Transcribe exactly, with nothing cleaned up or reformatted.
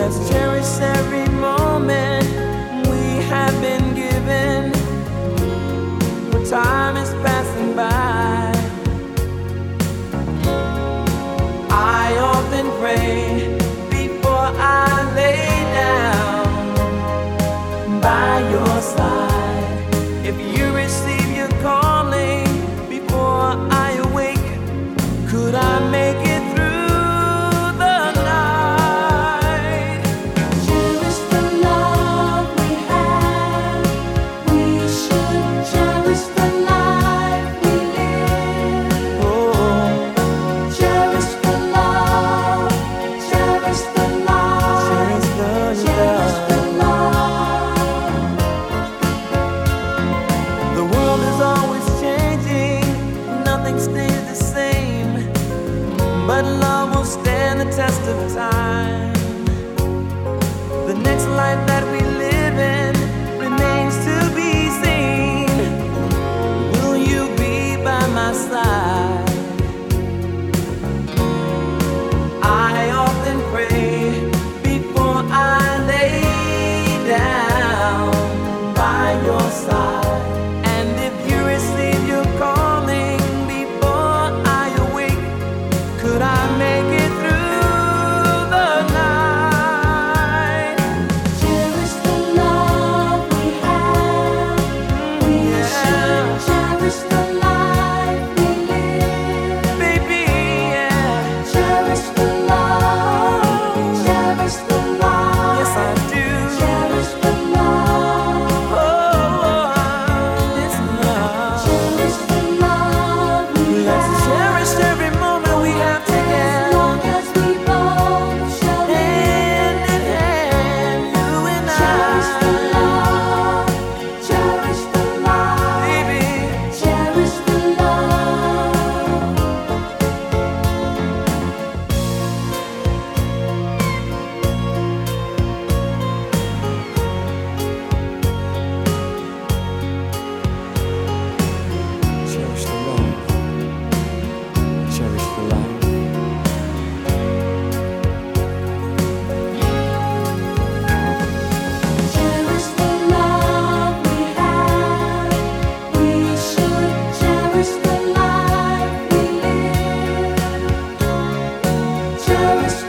Let's cherish every moment we have been given. For time is passing by. I often pray before I lay down by your side. If you receive your calling before I awake, could I make it through the night? Cherish the love we have. We should cherish the life we live. Oh, Cherish the love. Cherish the love. cherish the Cherish the love. love. The world is always changing, nothing stays the same, but love will stand the test of time. The next life that we live in remains to be seen. Will you be by my side? I often pray before I lay down by your side. And if you receive your calling before I awake, could I make it through the night? Cherish the love we have. We should cherish the life we live. Baby, yeah. Cherish the love. Cherish the love. Yes, I do. Cherish the love. Oh, it's love. Cherish the love we Let's have. cherish every moment we have As together. long as we both shall Hand live. in hand, you and Cherish the I. love. Cherish the love. Baby, Cherish the love. cherish the love. Cherish the life. Cherish the love we have. We should cherish the life we live. Cherish